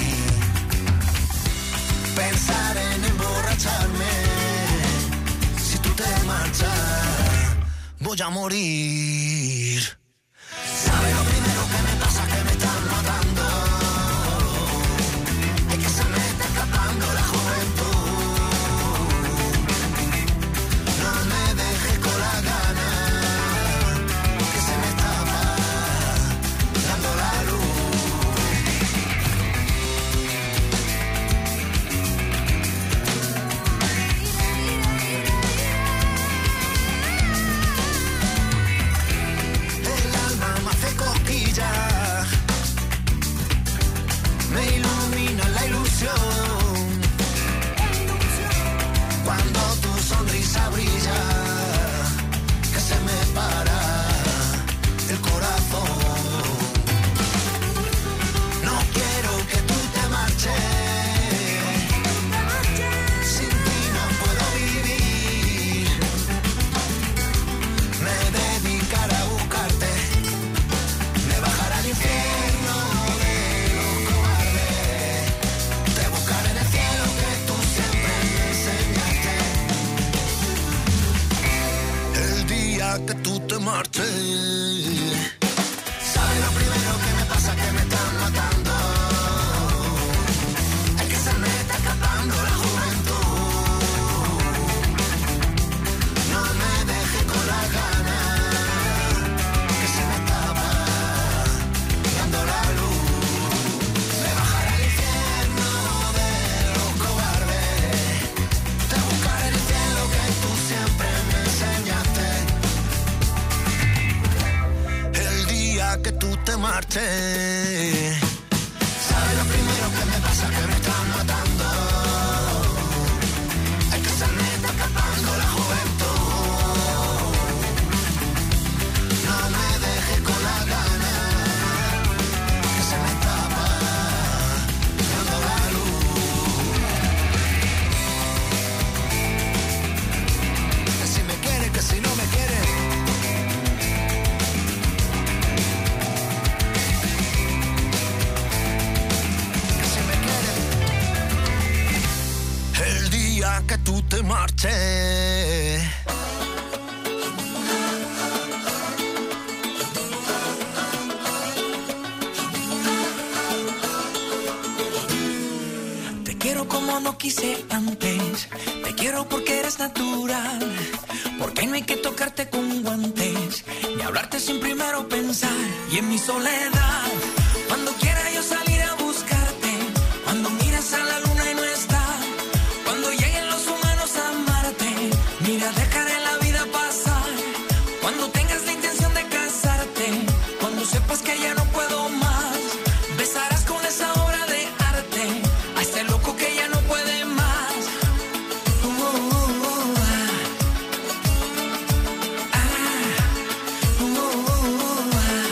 Pensar en emborracharme, si tú te marchas, voy a morir. ¿Sabes lo primero que me pasa? Que me están matando. Es que se me está escapando la juventud. No me dejes con la gana, que se me estaba dando la luz. El alma me hace cosquillas, me ilumina la ilusión. Cuando tu sonrisa brilla, que se me para el corazón. No quiero que tú te marches, sin ti no puedo vivir. Me dedicaré a buscarte, me bajaré al infierno de los cobardes. Te buscaré en el cielo que tú siempre me enseñaste. El día que tú te marches, ¿sabes lo primero que me pasa? Que me están matando. Es que se me está escapando la juventud. No me dejes con la gana, que se me estaba dando la luz. Me bajaré al infierno de los cobardes. Te buscaré en el cielo que tú siempre me enseñaste. El día que tú te marches, ¿sabes lo primero que me pasa? Que me están matando. Es que se me está escapando la juventud. No me dejes con la gana, que se me estaba dando la luz. Que si me quieres, que si no me quieres. Que si me quieres. El día que tú te marches. Te quiero como no quise antes. Te quiero porque eres natural. Porque no hay que tocarte con guantes, ni hablarte sin primero pensar. Y en mi soledad, cuando quiera yo salir a buscarte, cuando miras a la luna y no está, cuando lleguen los humanos a amarte, mira, dejaré la vida pasar. Cuando tengas la intención de casarte, cuando sepas que ya no puedo más, besarás con esa obra de arte a este loco que ya no puede más. Uh, uh, uh, ah. Ah. Uh, uh, ah.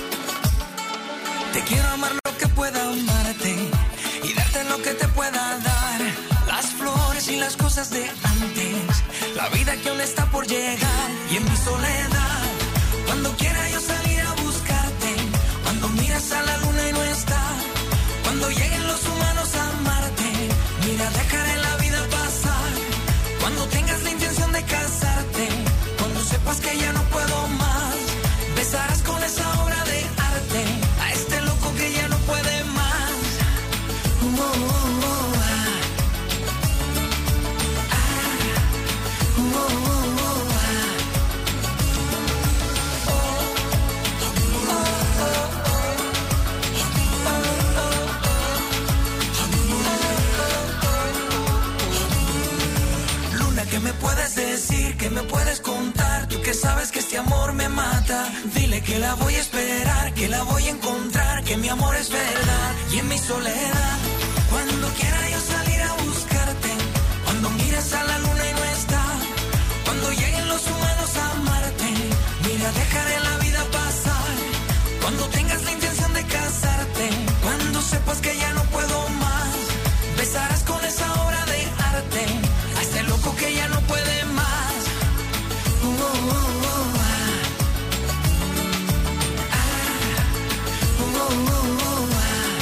Te quiero amar lo que pueda amarte y darte lo que te pueda dar. Las flores y las cosas de antes, la vida que aún está por llegar. Y en mi soledad, cuando quiera yo salir a buscarte, cuando miras a la luna y no está, cuando lleguen los humanos a amarte, mira, dejaré la vida pasar. Cuando tengas la intención de casarte, cuando sepas que ya no puedo más, besarás con esa obra de arte a este loco que ya no puede más. Uh, uh, uh, ah. Ah. Uh, uh, uh, ah. Oh. Oh, oh, oh. Luna, ¿qué me puedes decir? ¿Qué me puedes contar? Tú que sabes que este amor me mata. Dile que la voy a esperar, que la voy a encontrar, que mi amor es verdad. Y en mi soledad, cuando quiera yo salir a buscarte, cuando mires a la luna y no está, cuando lleguen los humanos a amarte, mira, dejaré la vida pasar. Cuando tengas la intención de casarte, cuando sepas que ya no puedo más, besarás con esa obra de arte a este loco que ya no puede más. Uh, uh, uh, uh, ah. Ah. Uh, uh, uh, ah.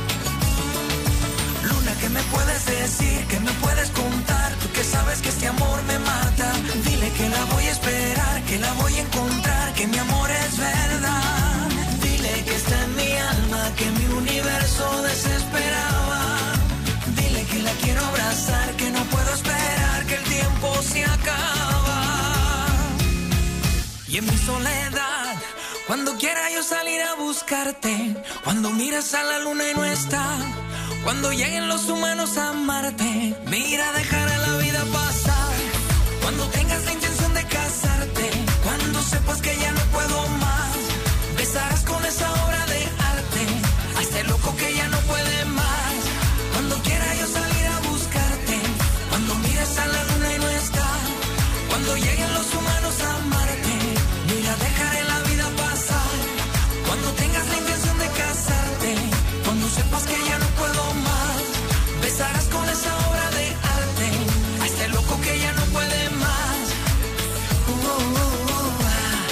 Luna, ¿qué me puedes decir? ¿Qué me puedes contar? Tú que sabes que este amor me mata. Dile que la voy a esperar, que la voy a encontrar, que mi amor es verdad. Dile que está en mi alma, que mi universo desesperaba. Dile que la quiero abrazar, que no puedo esperar, que el tiempo se acaba. Y en mi soledad, cuando quiera yo salir a buscarte, cuando miras a la luna y no está, cuando lleguen los humanos a amarte, mira, dejará la vida pasar. Cuando tengas la intención de casarte, cuando sepas que ya no puedo más, besarás con esa obra de arte a este loco que ya no puede más. Cuando quiera yo salir a buscarte, cuando mires a la luna y no está, cuando lleguen los humanos a amarte, mira, dejaré la vida pasar. Cuando tengas la intención de casarte, cuando sepas que ya no puedo más, besarás con esa obra de arte a este loco que ya no puede más. Uh, uh, uh, uh, ah.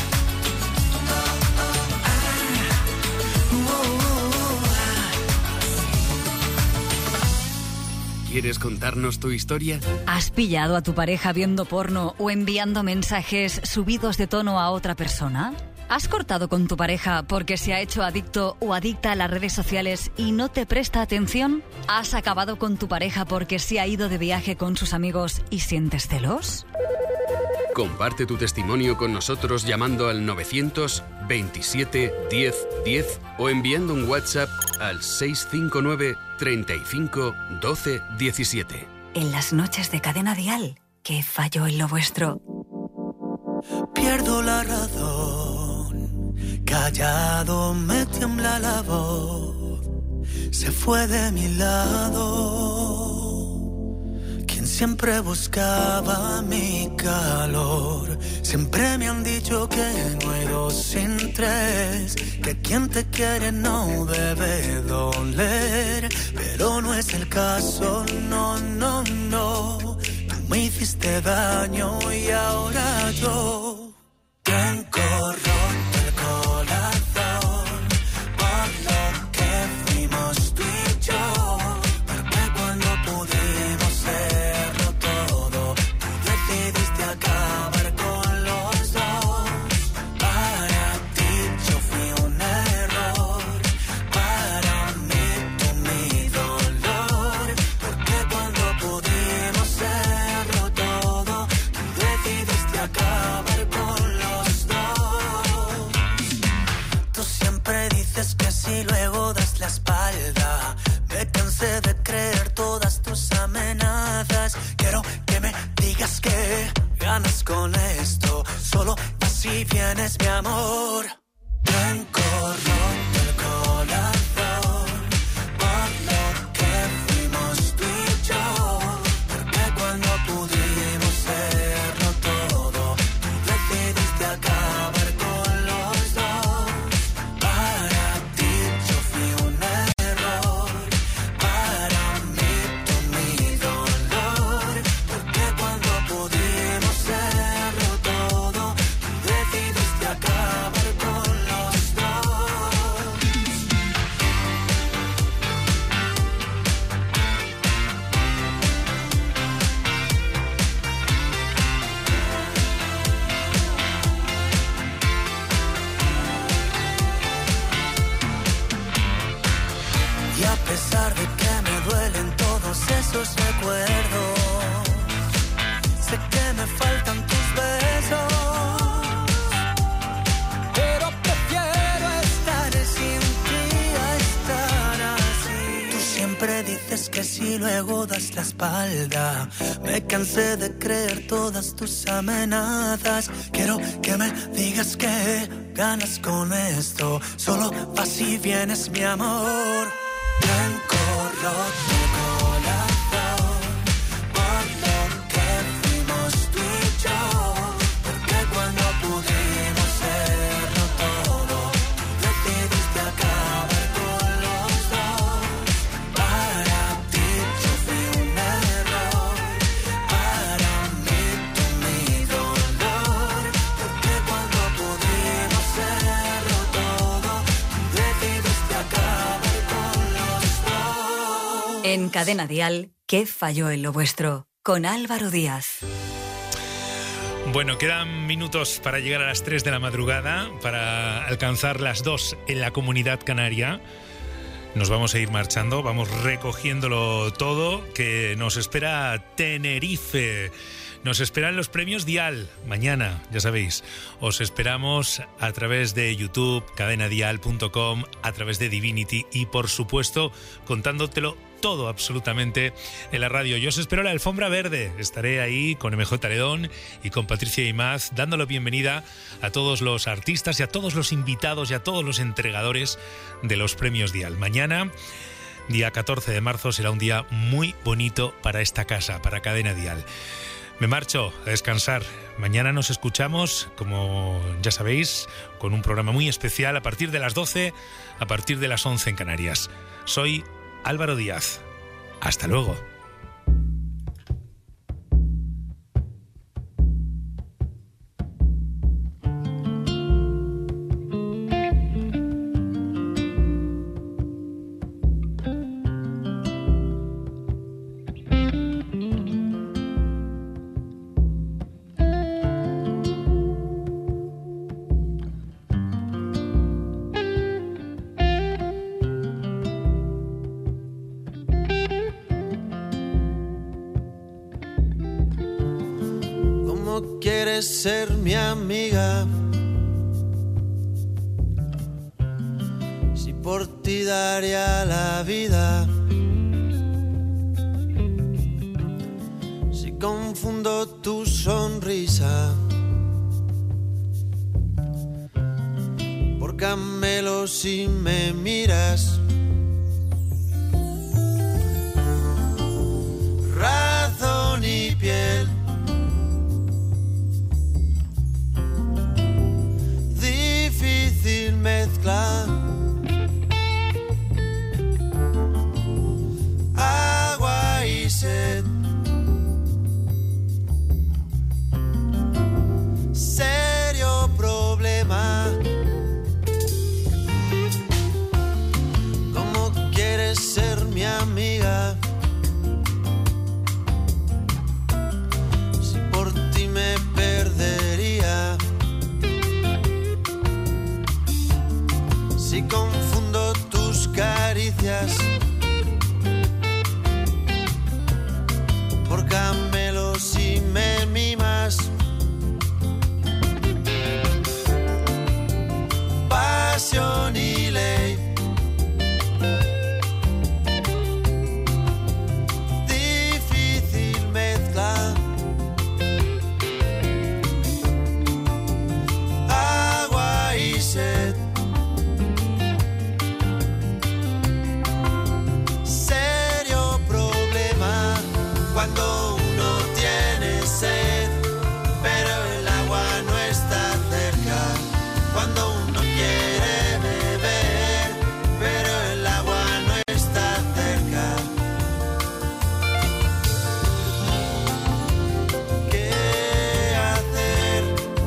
Ah. Uh, uh, uh, ah. ¿Quieres contarnos tu historia? ¿Has pillado a tu pareja viendo porno o enviando mensajes subidos de tono a otra persona? ¿Has cortado con tu pareja porque se ha hecho adicto o adicta a las redes sociales y no te presta atención? ¿Has acabado con tu pareja porque se ha ido de viaje con sus amigos y sientes celos? Comparte tu testimonio con nosotros llamando al novecientos veintisiete diez diez o enviando un WhatsApp al seis cinco nueve treinta y cinco doce diecisiete. En las noches de Cadena Dial, ¿qué falló en lo vuestro? Pierdo la razón, callado me tiembla la voz, se fue de mi lado. Quien siempre buscaba mi calor, siempre me han dicho que no hay dos sin tres, que quien te quiere no debe doler, pero no es el caso, no, no, no. Tú me hiciste daño y ahora yo tengo roto el corazón por lo que fuimos tú y yo, porque cuando pudimos serlo todo, tú decidiste acabar con los dos. Para ti yo fui un error, para mí tú mi dolor, porque cuando pudimos serlo todo, tú decidiste acabar con los dos. Tú siempre dices que si luego das la espalda, me cansé de creer todas tus amenazas. Quiero que me digas que ganas con esto, solo así vienes mi amor. Tengo roto el corazón por lo que fuimos tú y yo, porque cuando pudimos serlo todo, tú decidiste acabar con los dos. Para ti yo fui tantos recuerdos. Sé que me faltan tus besos, pero prefiero estar sin ti a estar así. Tú siempre dices que si luego das la espalda. Me cansé de creer todas tus amenazas. Quiero que me digas que ganas con esto. Solo vas y vienes, mi amor. Blanco, roto corazón, por lo que fuimos tú y yo. Porque cuando pudimos serlo todo, tú decidiste acabar con los dos. Para ti yo fui un error, para mí tú mi dolor. Porque cuando pudimos serlo todo, tú decidiste acabar. En Cadena Dial, ¿qué falló en lo vuestro? Con Álvaro Díaz. Bueno, quedan minutos para llegar a las tres de la madrugada, para alcanzar las dos en la Comunidad Canaria. Nos vamos a ir marchando, vamos recogiéndolo todo, que nos espera Tenerife. Nos esperan los premios Dial mañana, ya sabéis. Os esperamos a través de YouTube, cadena dial punto com, a través de Divinity y, por supuesto, contándotelo todo absolutamente en la radio. Yo os espero en la alfombra verde. Estaré ahí con M J Ledón y con Patricia Imaz, dándole bienvenida a todos los artistas y a todos los invitados y a todos los entregadores de los premios Dial. Mañana, día catorce de marzo, será un día muy bonito para esta casa, para Cadena Dial. Me marcho a descansar. Mañana nos escuchamos, como ya sabéis, con un programa muy especial a partir de las doce, a partir de las once en Canarias. Soy Álvaro Díaz. Hasta luego. Ser mi amiga, si por ti daría la vida, si confundo tu sonrisa por camelo si me miras, razón y piel. Difícil mezcla, agua y sed, serio problema. ¿Cómo quieres ser mi amiga? Si por ti me perdería. Si confundo tus caricias por camelos si me mimas, pasión y ley, difícil mezcla, agua y sed. Cuando uno tiene sed, pero el agua no está cerca. Cuando uno quiere beber, pero el agua no está cerca. ¿Qué hacer?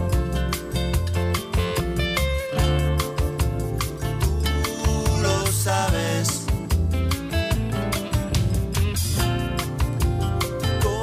Tú lo sabes.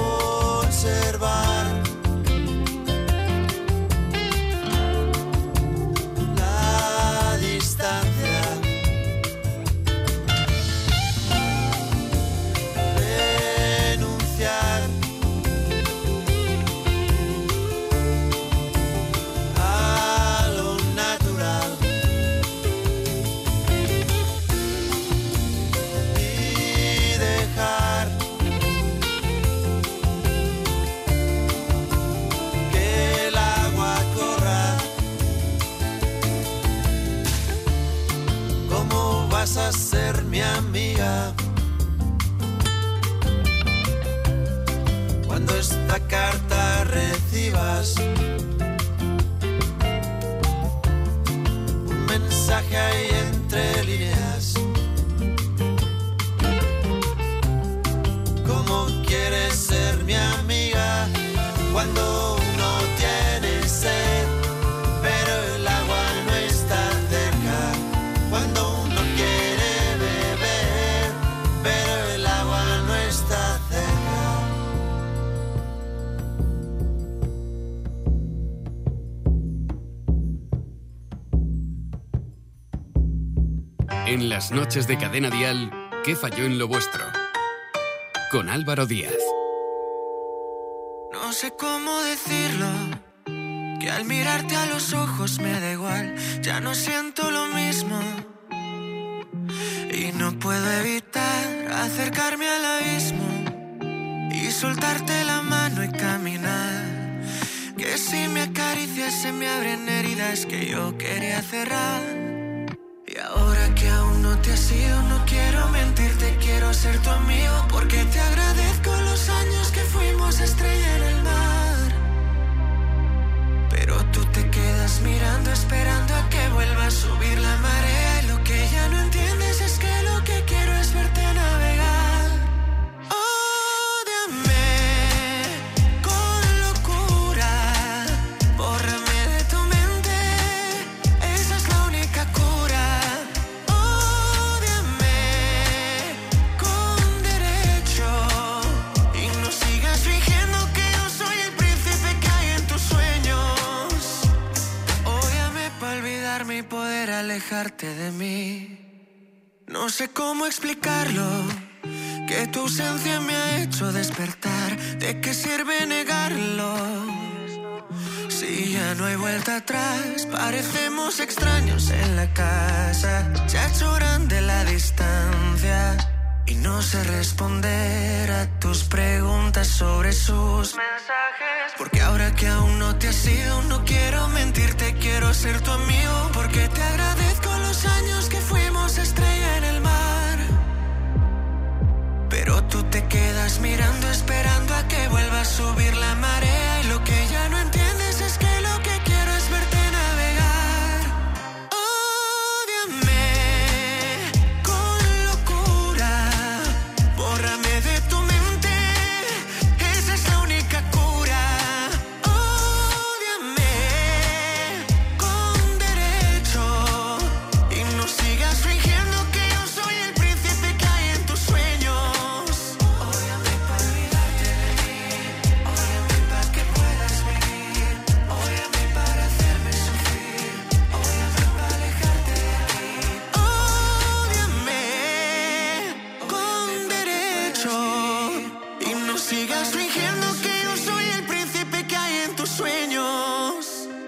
ser mi amiga. Cuando esta carta recibas un mensaje ahí entre líneas. ¿Cómo quieres ser mi amiga? Cuando uno tiene sed, pero el agua no está cerca. Cuando uno quiere beber, pero el agua no está cerca. En las noches de Cadena Dial, ¿qué falló en lo vuestro? Con Álvaro Díaz. No sé cómo decirlo, que al mirarte a los ojos me da igual, ya no siento lo mismo. Y no puedo evitar acercarme al abismo y soltarte la mano y caminar. Que si me acaricias se me abren heridas que yo quería cerrar. Y ahora que aún no te has ido, no quiero mentirte, quiero ser tu amigo, porque te agradezco los años que fuimos estrella en el mar. Pero tú te quedas mirando, esperando a que vuelva a subir la marea. Y lo que ya no entiendes es que lo que quiero es verte navegar. Ódiame con locura, bórrame de tu mente, esa es la única cura. Ódiame con derecho y no sigas fingiendo que yo soy el príncipe que hay en tus sueños. Ódiame para olvidarme y poder alejarte de mí. No sé cómo explicarlo, que tu ausencia me ha hecho despertar. ¿De qué sirve negarlo? Si ya no hay vuelta atrás, parecemos extraños en la casa. Se ha hecho grande la distancia y no sé responder a tus preguntas sobre sus mensajes. Porque ahora que aún no te has ido, no quiero mentirte, quiero ser tu amigo, porque te agradezco los años que fuimos estrella en el mar. Pero tú te quedas mirando, esperando a que vuelva a subir la marea. Y lo que ya no entiendes es que lo que quiero es verte navegar. Ódiame con locura, bórrame de tu mente, esa es la única cura. Ódiame con derecho y no sigas fingiendo que yo soy el príncipe que hay en tus sueños. Ódiame para olvidarte de mí, ódiame para que puedas vivir, ódiame para hacerme sufrir, ódiame para alejarte de aquí. Ódiame con derecho y no sigas fingiendo que yo soy el príncipe que hay en tus sueños.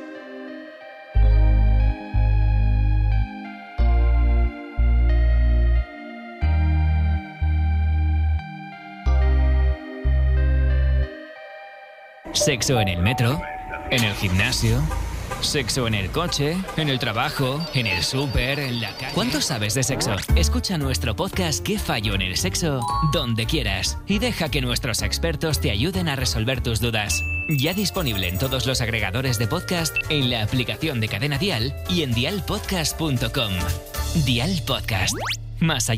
Sexo en el metro, en el gimnasio, sexo en el coche, en el trabajo, en el súper, en la calle. ¿Cuánto sabes de sexo? Escucha nuestro podcast ¿Qué falló en el sexo? Donde quieras y deja que nuestros expertos te ayuden a resolver tus dudas. Ya disponible en todos los agregadores de podcast, en la aplicación de Cadena Dial y en dial podcast punto com. Dial Podcast. Más allá